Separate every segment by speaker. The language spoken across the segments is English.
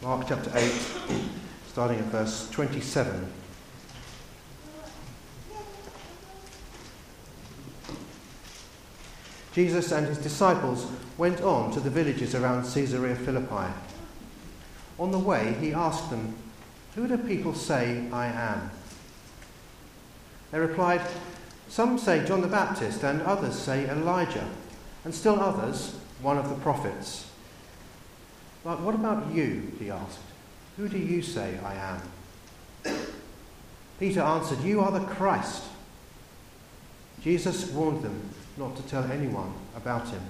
Speaker 1: Mark chapter 8, starting at verse 27. Jesus and his disciples went on to the villages around Caesarea Philippi. On the way, he asked them, "Who do people say I am?" They replied, "Some say John the Baptist, and others say Elijah, and still others, one of the prophets." "But what about you?" he asked. "Who do you say I am?" Peter answered, "You are the Christ." Jesus warned them not to tell anyone about him.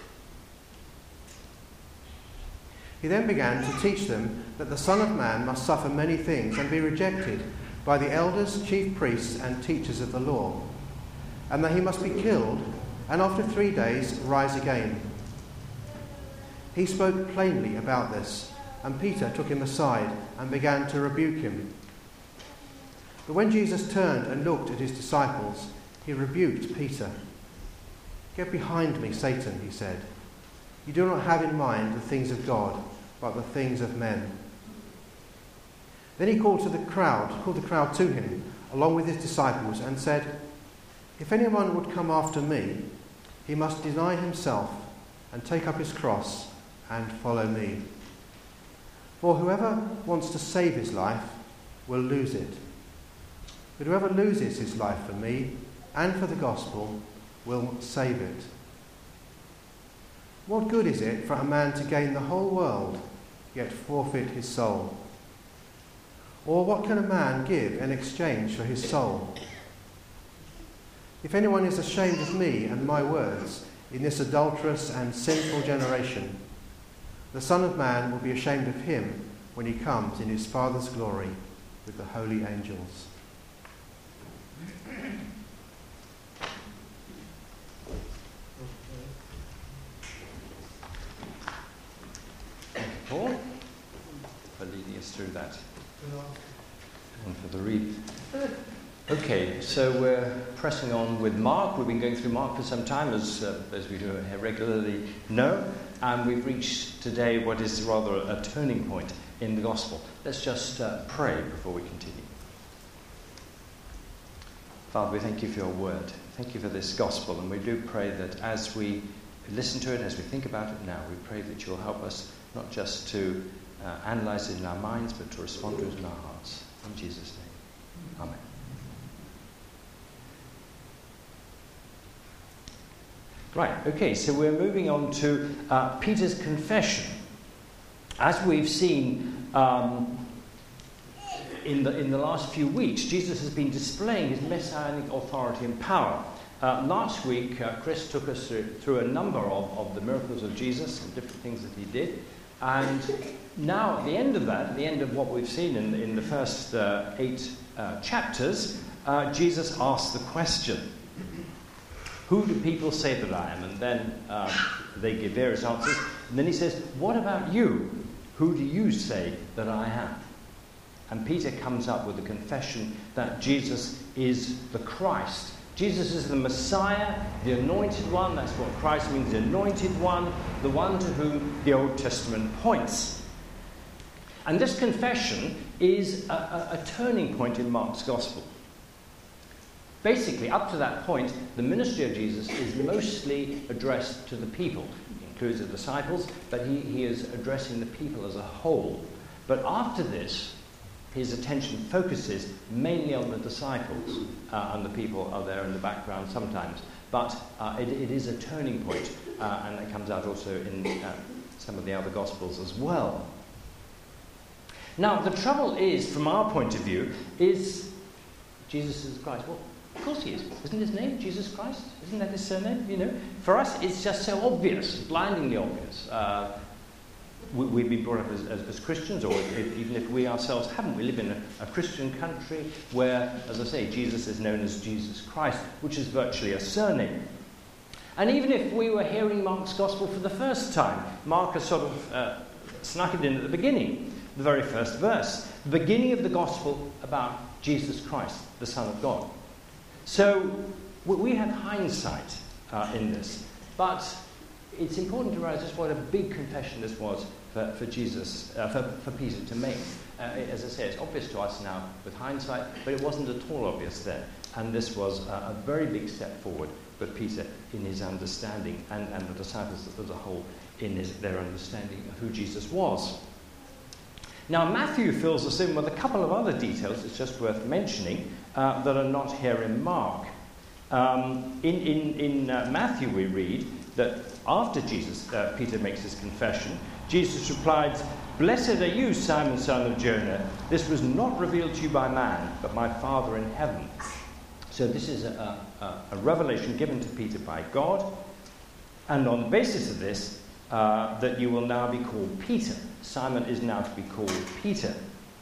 Speaker 1: He then began to teach them that the Son of Man must suffer many things and be rejected by the elders, chief priests, and teachers of the law, and that he must be killed and after 3 days rise again. He spoke plainly about this, and Peter took him aside and began to rebuke him. But when Jesus turned and looked at his disciples, he rebuked Peter. "Get behind me, Satan," he said. "You do not have in mind the things of God, but the things of men." Then he called the crowd to him, along with his disciples, and said, "If anyone would come after me, he must deny himself and take up his cross and follow me. For whoever wants to save his life will lose it. But whoever loses his life for me and for the gospel will save it. What good is it for a man to gain the whole world, yet forfeit his soul? Or what can a man give in exchange for his soul? If anyone is ashamed of me and my words in this adulterous and sinful generation, the Son of Man will be ashamed of him when he comes in his Father's glory with the holy angels."
Speaker 2: Paul, for leading us through that. And for the read. Okay, so we're pressing on with Mark. We've been going through Mark for some time, as we do regularly know, and we've reached today what is rather a turning point in the gospel. Let's just pray before we continue. Father, we thank you for your word. Thank you for this gospel, and we do pray that as we listen to it, as we think about it now, we pray that you'll help us not just to analyze it in our minds, but to respond to it in our hearts. In Jesus' name, amen. Right, okay, so we're moving on to Peter's confession. As we've seen in the last few weeks, Jesus has been displaying his messianic authority and power. Last week, Chris took us through a number of the miracles of Jesus and different things that he did. And now, at the end of that, at the end of what we've seen in the first 8 chapters, Jesus asks the question, "Who do people say that I am?" And then they give various answers. And then he says, "What about you? Who do you say that I am?" And Peter comes up with the confession that Jesus is the Christ. Jesus is the Messiah, the anointed one. That's what Christ means, the anointed one, the one to whom the Old Testament points. And this confession is a turning point in Mark's Gospel. Basically, up to that point, the ministry of Jesus is mostly addressed to the people. He includes the disciples, but he is addressing the people as a whole. But after this, his attention focuses mainly on the disciples, and the people are there in the background sometimes. But it is a turning point, and it comes out also in some of the other Gospels as well. Now, the trouble is, from our point of view, is Jesus is Christ. Well, of course he is. Isn't his name Jesus Christ? Isn't that his surname? You know, for us, it's just so obvious, blindingly obvious. We've been brought up as Christians, or even if we ourselves haven't. We live in a Christian country where, as I say, Jesus is known as Jesus Christ, which is virtually a surname. And even if we were hearing Mark's Gospel for the first time, Mark has sort of snuck it in at the beginning, the very first verse, the beginning of the Gospel about Jesus Christ, the Son of God. So we have hindsight in this. But it's important to realize just what a big confession this was for Jesus, for Peter to make. As I say, it's obvious to us now with hindsight, but it wasn't at all obvious then. And this was a very big step forward for Peter in his understanding, and the disciples as a whole in their understanding of who Jesus was. Now, Matthew fills us in with a couple of other details it's just worth mentioning that are not here in Mark. In Matthew we read that after Peter makes his confession, Jesus replied, "Blessed are you, Simon, son of Jonah. This was not revealed to you by man, but my Father in heaven." So this is a revelation given to Peter by God, and on the basis of this, that you will now be called Peter. Simon is now to be called Peter.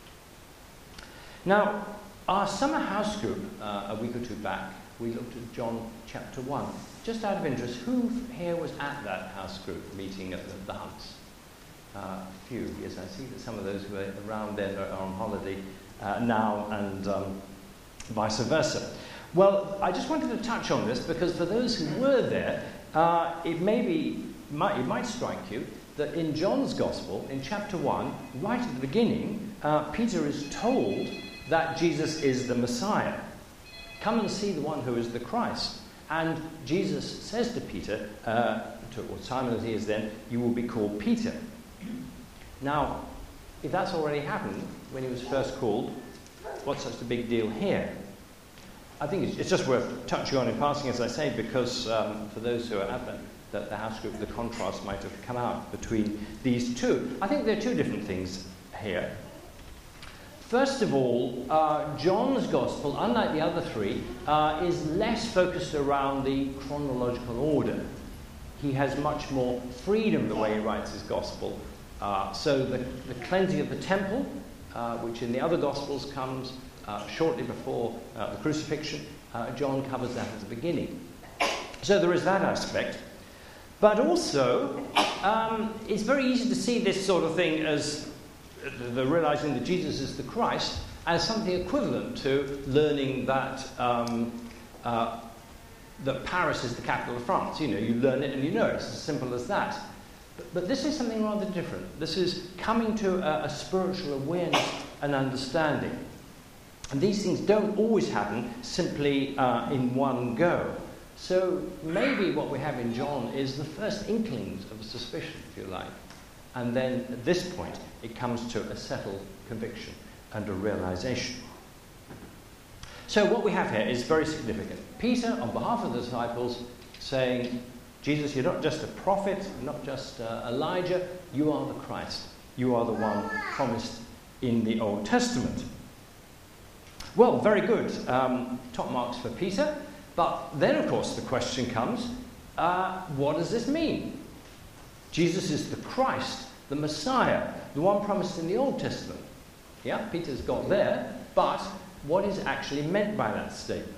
Speaker 2: Now, our summer house group, a week or two back, we looked at John chapter 1. Just out of interest, who here was at that house group meeting at the Hunts? A few, yes, I see that some of those who were around then are on holiday now, and vice versa. Well, I just wanted to touch on this because for those who were there, it might strike you that in John's Gospel, in chapter 1, right at the beginning, Peter is told that Jesus is the Messiah. Come and see the one who is the Christ. And Jesus says to Peter, or Simon as he is then, "You will be called Peter." Now, if that's already happened when he was first called, what's such a big deal here? I think it's just worth touching on in passing, as I say, because for those who are at the house group, the contrast might have come out between these two. I think there are two different things here. First of all, John's Gospel, unlike the other three, is less focused around the chronological order. He has much more freedom the way he writes his Gospel. So the cleansing of the temple, which in the other Gospels comes shortly before the crucifixion, John covers that at the beginning. So there is that aspect. But also, it's very easy to see this sort of thing as the realizing that Jesus is the Christ as something equivalent to learning that that Paris is the capital of France. You know, you learn it and you know it. It's as simple as that. But this is something rather different. This is coming to a spiritual awareness and understanding. And these things don't always happen simply in one go. So maybe what we have in John is the first inklings of a suspicion, if you like. And then at this point, it comes to a settled conviction and a realization. So what we have here is very significant. Peter, on behalf of the disciples, saying, Jesus, you're not just a prophet, you're not just Elijah, you are the Christ. You are the one promised in the Old Testament. Well, very good. Top marks for Peter. But then, of course, the question comes, what does this mean? Jesus is the Christ, the Messiah, the one promised in the Old Testament. Yeah, Peter's got there, but what is actually meant by that statement?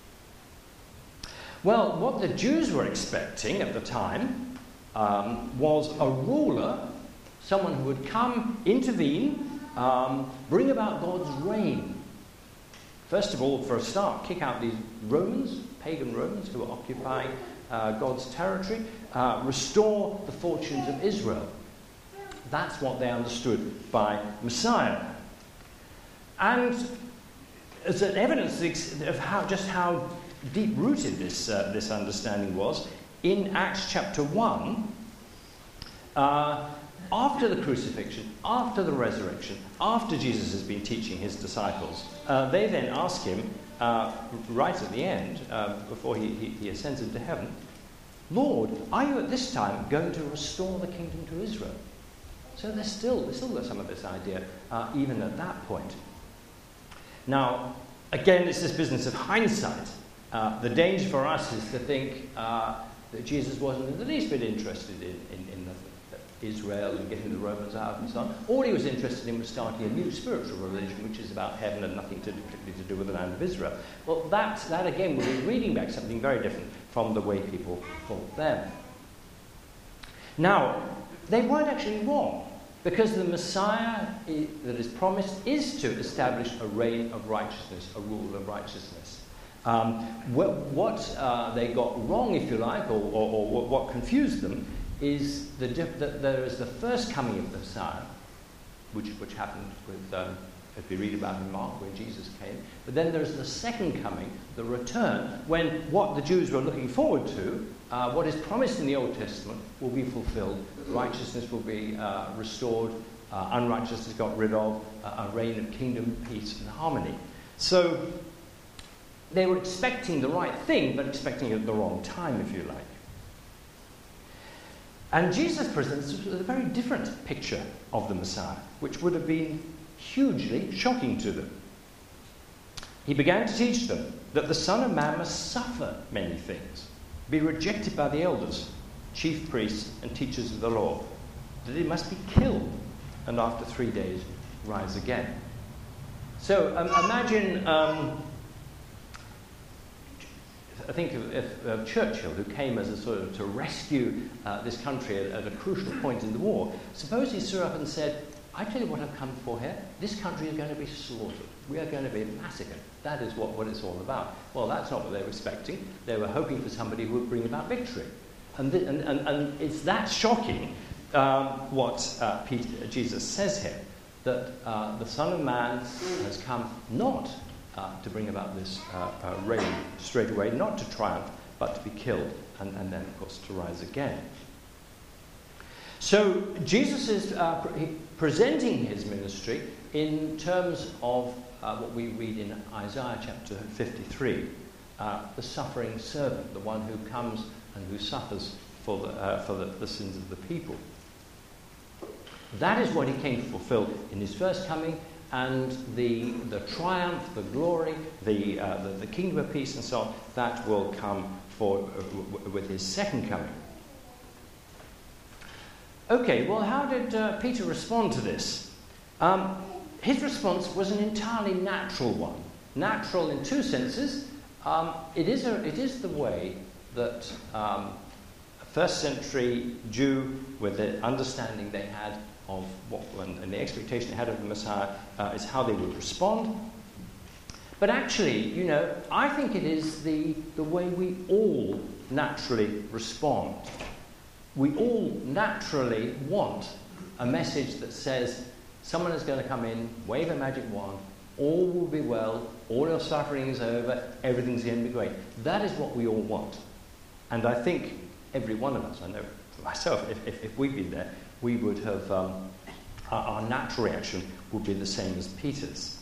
Speaker 2: Well, what the Jews were expecting at the time was a ruler, someone who would come, intervene, bring about God's reign. First of all, for a start, kick out these Romans, pagan Romans, who were occupying God's territory, restore the fortunes of Israel. That's what they understood by Messiah. And as an evidence of how deep-rooted this understanding was, in Acts chapter 1, after the crucifixion, after the resurrection, after Jesus has been teaching his disciples, they then ask him, right at the end, before he ascends into heaven, Lord, are you at this time going to restore the kingdom to Israel? So they still got some of this idea, even at that point. Now, again, it's this business of hindsight. The danger for us is to think that Jesus wasn't in the least bit interested in Israel and getting the Romans out and so on. All he was interested in was starting a new spiritual religion, which is about heaven and nothing particularly to do with the land of Israel. Well, that again, we'll be reading back something very different from the way people thought then. Now, they weren't actually wrong, because the Messiah that is promised is to establish a reign of righteousness, a rule of righteousness. What they got wrong, if you like, or what confused them, is that there is the first coming of the Messiah, which happened with, as we read about in Mark, when Jesus came. But then there's the second coming, the return, when what the Jews were looking forward to, what is promised in the Old Testament, will be fulfilled. Righteousness will be restored, unrighteousness got rid of, a reign of kingdom, peace, and harmony. So they were expecting the right thing, but expecting it at the wrong time, if you like. And Jesus presents us with a very different picture of the Messiah, which would have been hugely shocking to them. He began to teach them that the Son of Man must suffer many things, be rejected by the elders, chief priests, and teachers of the law, that he must be killed, and after 3 days rise again. So imagine, I think of Churchill, who came as a sort of to rescue this country at a crucial point in the war. Suppose he stood up and said, I tell you what I've come for here. This country is going to be slaughtered. We are going to be massacred. That is what it's all about. Well, that's not what they were expecting. They were hoping for somebody who would bring about victory. And it's that shocking what Jesus says here, that the Son of Man has come not to bring about this reign straight away, not to triumph, but to be killed, and then, of course, to rise again. So Jesus is presenting his ministry in terms of what we read in Isaiah chapter 53, the suffering servant, the one who comes and who suffers for the sins of the people. That is what he came to fulfill in his first coming, and the triumph, the glory, the kingdom of peace and so on, that will come with his second coming. Okay, well, how did Peter respond to this? His response was an entirely natural one. Natural in two senses. It is the way that a first century Jew, with the understanding they had of what and the expectation they had of the Messiah, is how they would respond. But actually, I think it is the way we all naturally respond. We all naturally want a message that says someone is going to come in, wave a magic wand, all will be well, all your suffering is over, everything's going to be great. That is what we all want. And I think every one of us, I know for myself, if we'd been there, we would have, our natural reaction would be the same as Peter's.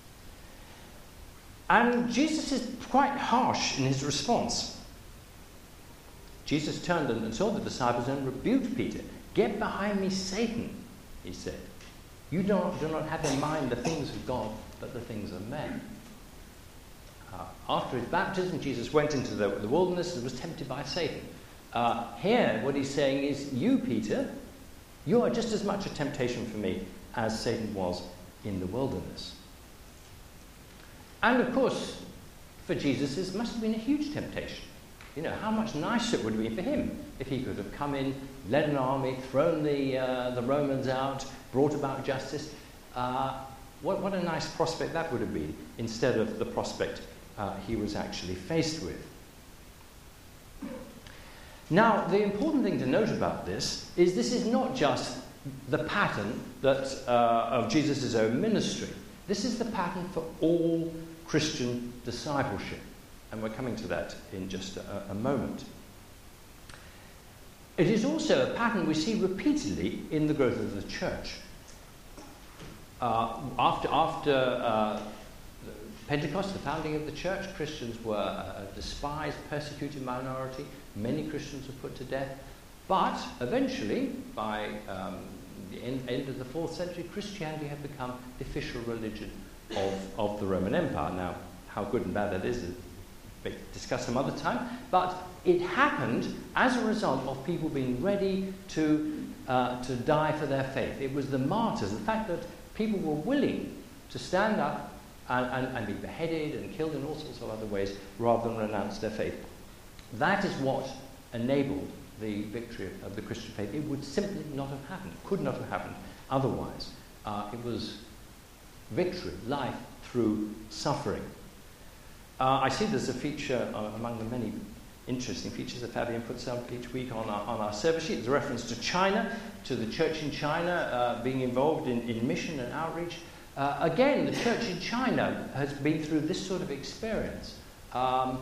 Speaker 2: And Jesus is quite harsh in his response. Jesus turned and saw the disciples and rebuked Peter. Get behind me, Satan, he said. You do not have in mind the things of God, but the things of men. After his baptism, Jesus went into the wilderness and was tempted by Satan. Here, what he's saying is, you, Peter, you are just as much a temptation for me as Satan was in the wilderness. And of course, for Jesus, this must have been a huge temptation. How much nicer it would have been for him if he could have come in, led an army, thrown the Romans out, brought about justice. What a nice prospect that would have been, instead of the prospect he was actually faced with. Now, the important thing to note about this is not just the pattern of Jesus' own ministry. This is the pattern for all Christian discipleship. And we're coming to that in just a moment. It is also a pattern we see repeatedly in the growth of the church. After Pentecost, the founding of the church, Christians were a despised, persecuted minority. Many Christians were put to death. But eventually, by the end of the 4th century, Christianity had become the official religion of the Roman Empire. Now, how good and bad that is discuss some other time, but it happened as a result of people being ready to die for their faith. It was the martyrs, the fact that people were willing to stand up and be beheaded and killed in all sorts of other ways rather than renounce their faith. That is what enabled the victory of the Christian faith. It would simply not have happened, could not have happened otherwise. It was victory, life through suffering. I see there's a feature among the many interesting features that Fabian puts up each week on our service sheet. There's a reference to China, to the church in China being involved in mission and outreach. Again, the church in China has been through this sort of experience. A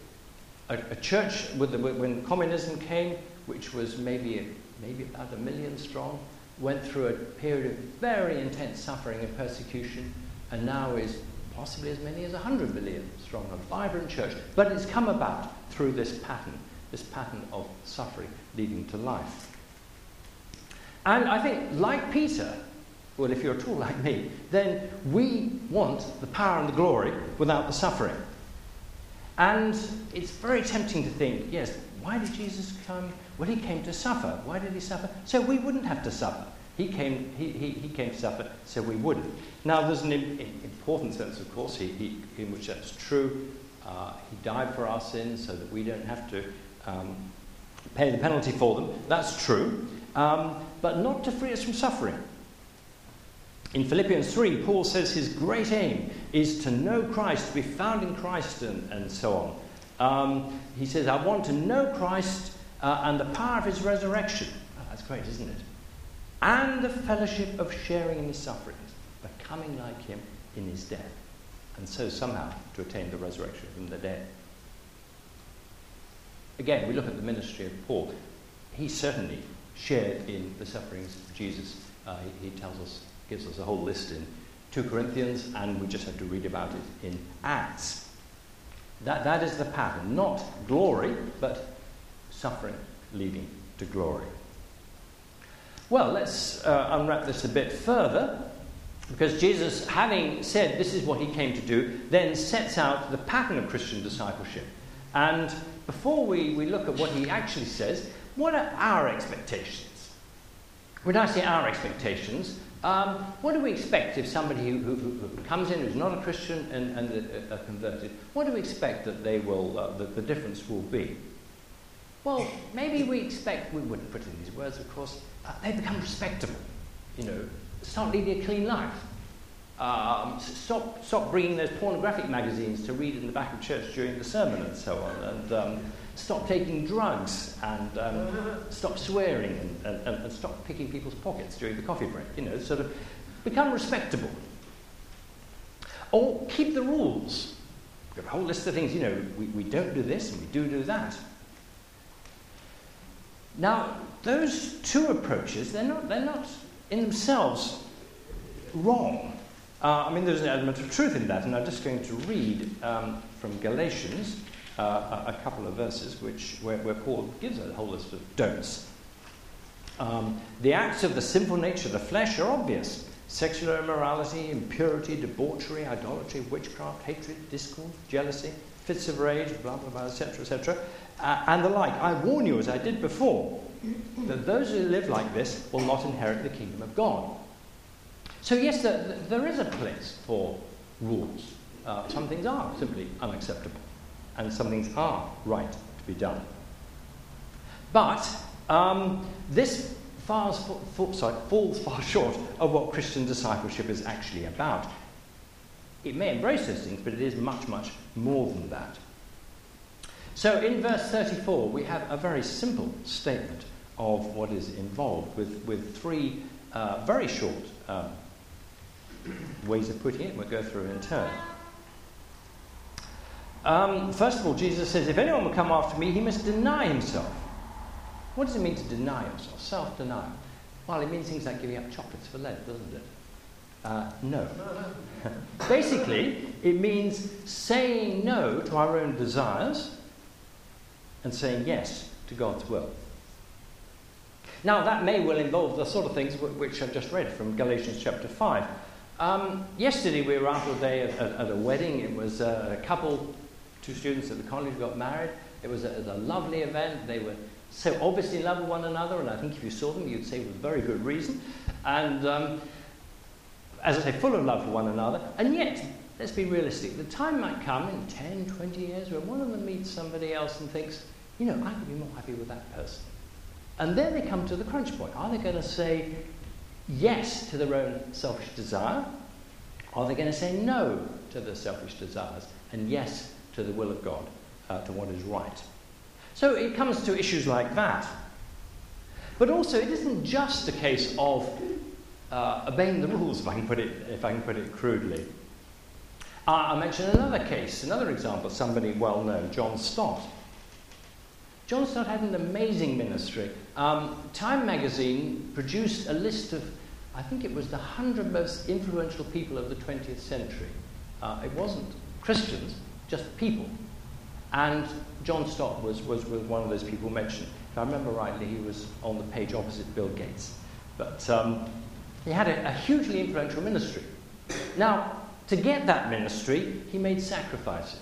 Speaker 2: church, when communism came, which was maybe about 1 million strong, went through a period of very intense suffering and persecution, and now is possibly as many as 100 million strong, a vibrant church. But it's come about through this pattern of suffering leading to life. And I think, like Peter, well, if you're at all like me, then we want the power and the glory without the suffering. And it's very tempting to think, yes, why did Jesus come? Well, he came to suffer. Why did he suffer? So we wouldn't have to suffer. He came to suffer, so we wouldn't. Now, there's an important sense, of course, in which that's true. He died for our sins so that we don't have to pay the penalty for them. That's true. But not to free us from suffering. In Philippians 3, Paul says his great aim is to know Christ, to be found in Christ, and so on. He says, I want to know Christ and the power of his resurrection. Oh, that's great, isn't it? And the fellowship of sharing in his sufferings, becoming like him in his death, and so somehow to attain the resurrection from the dead. Again, we look at the ministry of Paul. He certainly shared in the sufferings of Jesus. He gives us a whole list in 2 Corinthians, and we just have to read about it in Acts. That is the pattern, not glory, but suffering leading to glory. Well, let's unwrap this a bit further, because Jesus, having said this is what he came to do, then sets out the pattern of Christian discipleship. And before we look at what he actually says, what are our expectations? When I say our expectations, what do we expect if somebody who comes in who's not a Christian and are converted, what do we expect that they will, that the difference will be? Well, maybe we wouldn't put it in these words, of course, they become respectable, start leading a clean life. Stop bringing those pornographic magazines to read in the back of church during the sermon and so on, and stop taking drugs, and stop swearing, and stop picking people's pockets during the coffee break, sort of become respectable. Or keep the rules. We've got a whole list of things, we don't do this and we do that. Now, those two approaches, they're not in themselves wrong. There's an element of truth in that, and I'm just going to read from Galatians a couple of verses where Paul gives a whole list of don'ts. The acts of the sinful nature of the flesh are obvious. Sexual immorality, impurity, debauchery, idolatry, witchcraft, hatred, discord, jealousy, fits of rage, blah, blah, blah, etc., etc., and the like. I warn you, as I did before, that those who live like this will not inherit the kingdom of God. So yes, there is a place for rules. Some things are simply unacceptable, and some things are right to be done. But this falls far short of what Christian discipleship is actually about. It may embrace those things, but it is much, much more than that. So in verse 34, we have a very simple statement of what is involved with three very short ways of putting it. We'll go through in turn. First of all, Jesus says, if anyone will come after me, he must deny himself. What does it mean to deny himself? Self-denial. Well, it means things like giving up chocolates for Lent, doesn't it? No. Basically, it means saying no to our own desires and saying yes to God's will. Now, that may well involve the sort of things which I've just read from Galatians chapter 5. Yesterday we were out all day at a wedding. It was a couple, 2 students at the college got married. It was a lovely event. They were so obviously in love with one another, and I think if you saw them, you'd say with very good reason. And as I say, full of love for one another. And yet, let's be realistic. The time might come in 10, 20 years when one of them meets somebody else and thinks, I could be more happy with that person. And then they come to the crunch point. Are they going to say yes to their own selfish desire? Are they going to say no to their selfish desires and yes to the will of God, to what is right? So it comes to issues like that. But also, it isn't just a case of obeying the rules, if I can put it crudely. I'll mention another case, another example, somebody well known, John Stott. John Stott had an amazing ministry. Time magazine produced a list of, I think it was the 100 most influential people of the 20th century. It wasn't Christians, just people. And John Stott was one of those people mentioned. If I remember rightly, he was on the page opposite Bill Gates. But he had a hugely influential ministry. Now, to get that ministry, he made sacrifices.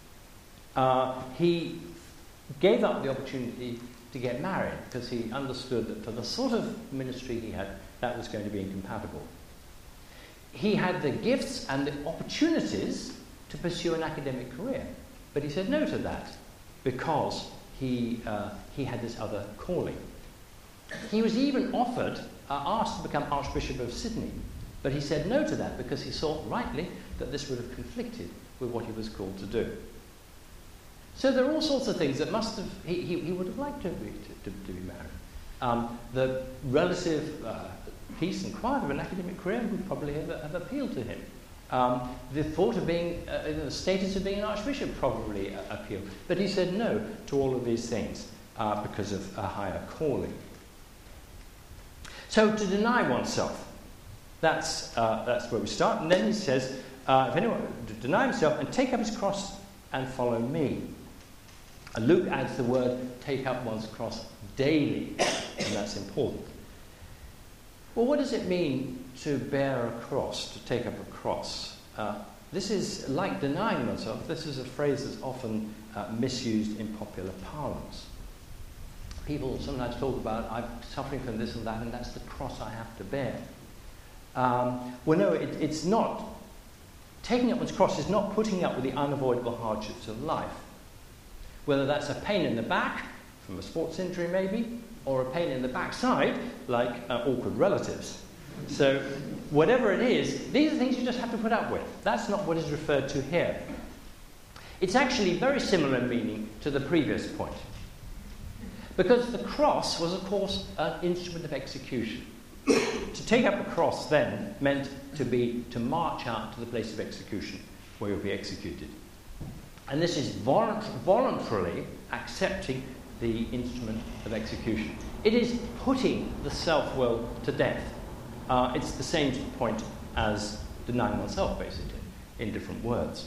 Speaker 2: He gave up the opportunity to get married because he understood that for the sort of ministry he had, that was going to be incompatible. He had the gifts and the opportunities to pursue an academic career, but he said no to that because he had this other calling. He was even asked to become Archbishop of Sydney, but he said no to that because he saw, rightly, that this would have conflicted with what he was called to do. So there are all sorts of things that he would have liked to be married. The relative peace and quiet of an academic career would probably have appealed to him. The thought of being, the status of being an archbishop probably appealed. But he said no to all of these things because of a higher calling. So to deny oneself, that's where we start. And then he says, if anyone to deny himself and take up his cross and follow me. And Luke adds the word take up one's cross daily, and that's important. Well, what does it mean to bear a cross, to take up a cross? This is like denying oneself. This is a phrase that's often misused in popular parlance. People sometimes talk about, I'm suffering from this and that, and that's the cross I have to bear. Well, no, it's not. Taking up one's cross is not putting up with the unavoidable hardships of life. Whether that's a pain in the back, from a sports injury maybe, or a pain in the backside, like awkward relatives. So whatever it is, these are things you just have to put up with. That's not what is referred to here. It's actually very similar in meaning to the previous point. Because the cross was, of course, an instrument of execution. To take up a cross then meant to march out to the place of execution, where you'll be executed. And this is voluntarily accepting the instrument of execution. It is putting the self-will to death. It's the same point as denying oneself, basically, in different words.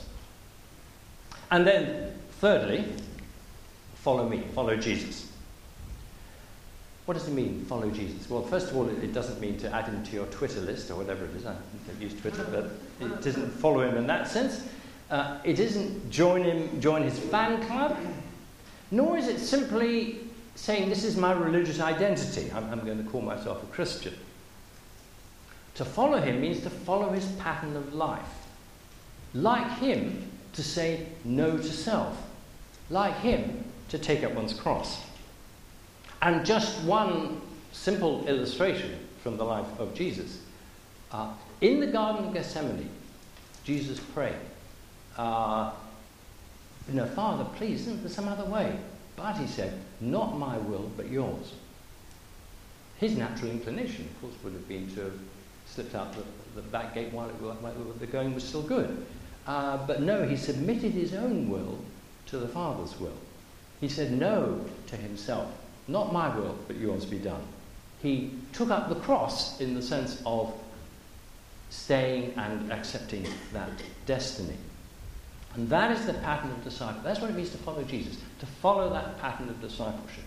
Speaker 2: And then, thirdly, follow me, follow Jesus. What does it mean, follow Jesus? Well, first of all, it doesn't mean to add him to your Twitter list, or whatever it is. I don't use Twitter, but it doesn't follow him in that sense. It isn't join his fan club, nor is it simply saying, this is my religious identity. I'm going to call myself a Christian. To follow him means to follow his pattern of life. Like him, to say no to self. Like him, to take up one's cross. And just one simple illustration from the life of Jesus. In the Garden of Gethsemane, Jesus prayed, Father, please, isn't there some other way? But he said, not my will, but yours. His natural inclination, of course, would have been to have slipped out the back gate while the going was still good. But no, he submitted his own will to the Father's will. He said no to himself. Not my will, but yours be done. He took up the cross in the sense of staying and accepting that destiny. And that is the pattern of discipleship. That's what it means to follow Jesus, to follow that pattern of discipleship.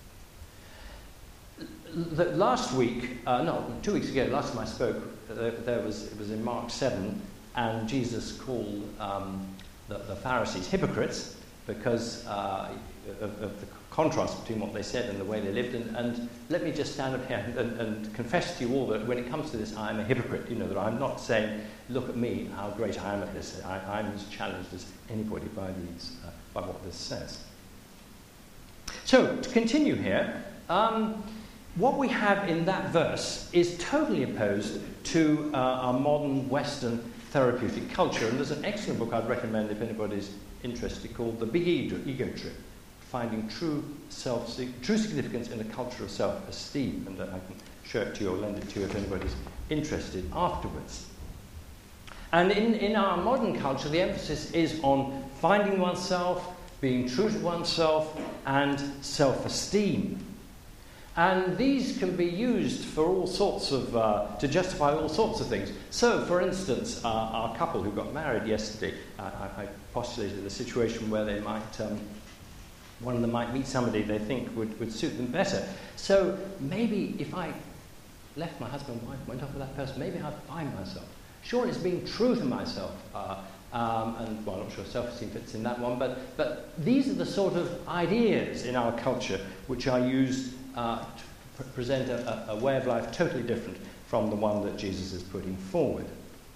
Speaker 2: Last week, 2 weeks ago, last time I spoke, it was in Mark 7, and Jesus called the Pharisees hypocrites because of the contrast between what they said and the way they lived. And let me just stand up here and confess to you all that when it comes to this, I am a hypocrite. You know, that I'm not saying, look at me, how great I am at this. I'm as challenged as anybody by what this says. So, to continue here, what we have in that verse is totally opposed to our modern Western therapeutic culture. And there's an excellent book I'd recommend if anybody's interested called The Big Ego Trip, finding true significance in a culture of self-esteem, and that I can show it to you or lend it to you if anybody's interested afterwards. And in our modern culture, the emphasis is on finding oneself, being true to oneself, and self-esteem. And these can be used for all sorts of, to justify all sorts of things. So, for instance, our couple who got married yesterday, I postulated a situation where they might, one of them might meet somebody they think would suit them better. So maybe if I left my husband and wife, went off with that person, maybe I'd find myself. Sure, it's being true to myself. And, well, I'm not sure self-esteem fits in that one, but these are the sort of ideas in our culture which are used to present a way of life totally different from the one that Jesus is putting forward.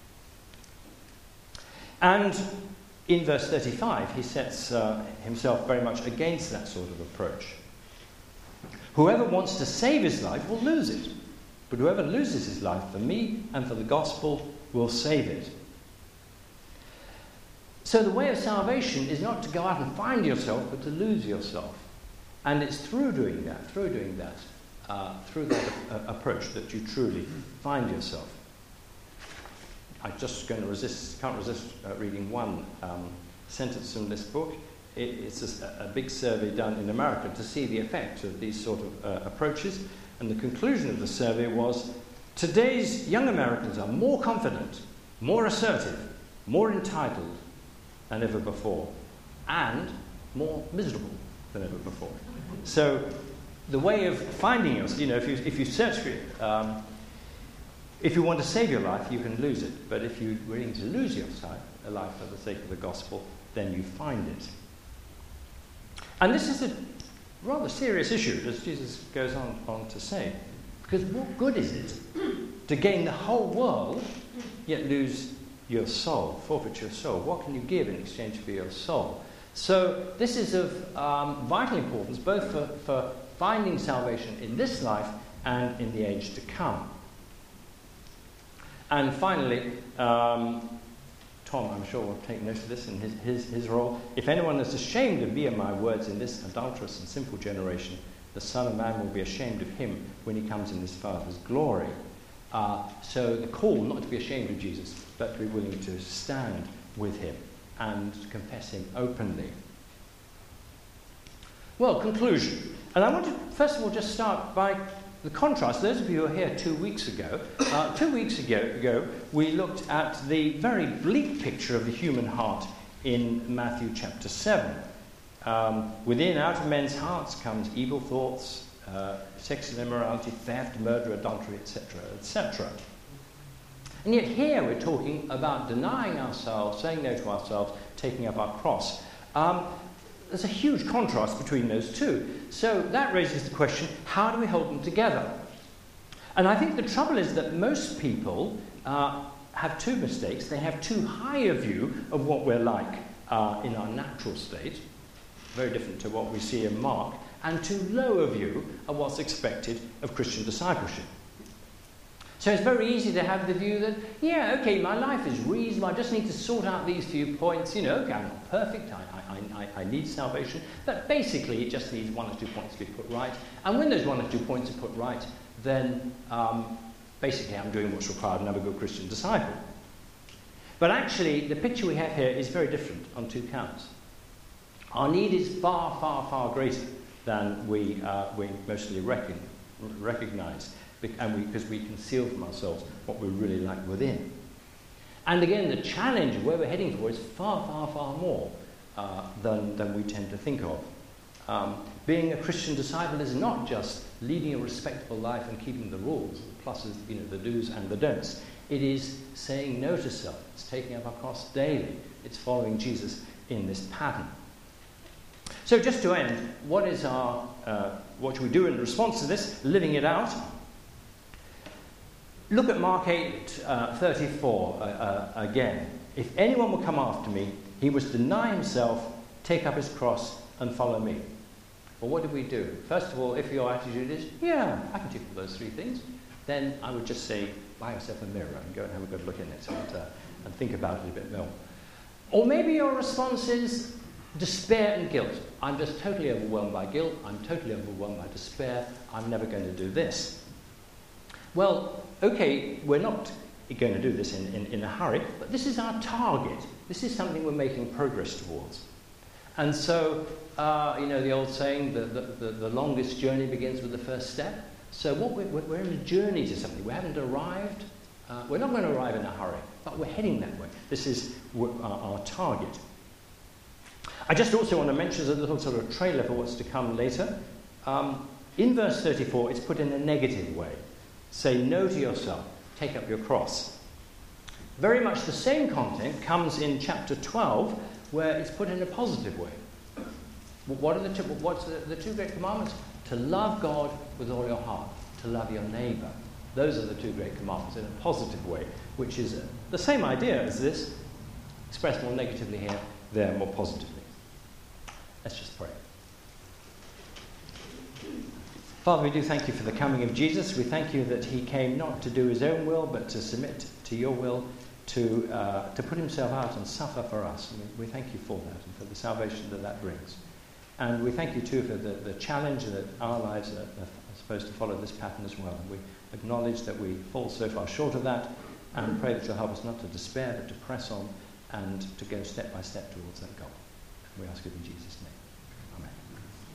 Speaker 2: And in verse 35, he sets himself very much against that sort of approach. Whoever wants to save his life will lose it, but whoever loses his life for me and for the gospel will save it. So the way of salvation is not to go out and find yourself, but to lose yourself. And it's through doing that approach that you truly find yourself. I'm just can't resist reading one sentence from this book. It's a big survey done in America to see the effect of these sort of approaches. And the conclusion of the survey was, today's young Americans are more confident, more assertive, more entitled than ever before, and more miserable than ever before. So the way of finding yourself, if you search for it, if you want to save your life, you can lose it. But if you're willing to lose your life for the sake of the gospel, then you find it. And this is a rather serious issue, as Jesus goes on to say. Because what good is it to gain the whole world, yet lose your soul, forfeit your soul? What can you give in exchange for your soul? So this is of vital importance, both for finding salvation in this life and in the age to come. And finally, Tom, I'm sure, will take note of this in his role. If anyone is ashamed of me and my words in this adulterous and sinful generation, the Son of Man will be ashamed of him when he comes in his Father's glory. So the call not to be ashamed of Jesus, but to be willing to stand with him and confess him openly. Well, conclusion. And I want to, first of all, just start by the contrast. Those of you who were here 2 weeks ago, we looked at the very bleak picture of the human heart in Matthew chapter 7. Within, out of men's hearts comes evil thoughts, sexual immorality, theft, murder, adultery, etc., etc. And yet here we're talking about denying ourselves, saying no to ourselves, taking up our cross. There's a huge contrast between those two. So that raises the question, how do we hold them together? And I think the trouble is that most people have two mistakes. They have too high a view of what we're like in our natural state, very different to what we see in Mark, and too low a view of what's expected of Christian discipleship. So it's very easy to have the view that, yeah, okay, my life is reasonable, I just need to sort out these few points, okay, I'm not perfect, I need salvation, but basically it just needs 1 or 2 points to be put right. And when those 1 or 2 points are put right, then basically I'm doing what's required and I'm a good Christian disciple. But actually, the picture we have here is very different on 2 counts. Our need is far, far, far greater than we mostly recognize. Because we conceal from ourselves what we're really like within. And again, the challenge of where we're heading for is far, far, far more than we tend to think of. Being a Christian disciple is not just leading a respectable life and keeping the rules, the pluses, the do's and the don'ts. It is saying no to self. It's taking up our cross daily. It's following Jesus in this pattern. So just to end, what should we do in response to this? Living it out. Look at Mark 8:34 again. If anyone will come after me, he must deny himself, take up his cross, and follow me. Well, what do we do? First of all, if your attitude is, yeah, I can tick all those 3 things, then I would just say, buy yourself a mirror and go and have a good look in it and think about it a bit more. Or maybe your response is, Despair and guilt. I'm just totally overwhelmed by guilt. I'm totally overwhelmed by despair. I'm never going to do this. Well, okay, we're not going to do this in a hurry, but this is our target. This is something we're making progress towards. And so, the old saying, the longest journey begins with the first step. So we're in a journey to something. We haven't arrived. We're not going to arrive in a hurry, but we're heading that way. This is our target. I just also want to mention as a little sort of trailer for what's to come later. In verse 34, it's put in a negative way. Say no to yourself. Take up your cross. Very much the same content comes in chapter 12, where it's put in a positive way. What's the two great commandments? To love God with all your heart, to love your neighbour. Those are the two great commandments in a positive way, which is the same idea as this, expressed more negatively here, there more positively. Let's just pray. Father, we do thank you for the coming of Jesus. We thank you that he came not to do his own will, but to submit to your will, to put himself out and suffer for us. And we thank you for that and for the salvation that brings. And we thank you too for the challenge that our lives are supposed to follow this pattern as well. And we acknowledge that we fall so far short of that, and pray that you'll help us not to despair, but to press on and to go step by step towards that goal. We ask it in Jesus' name.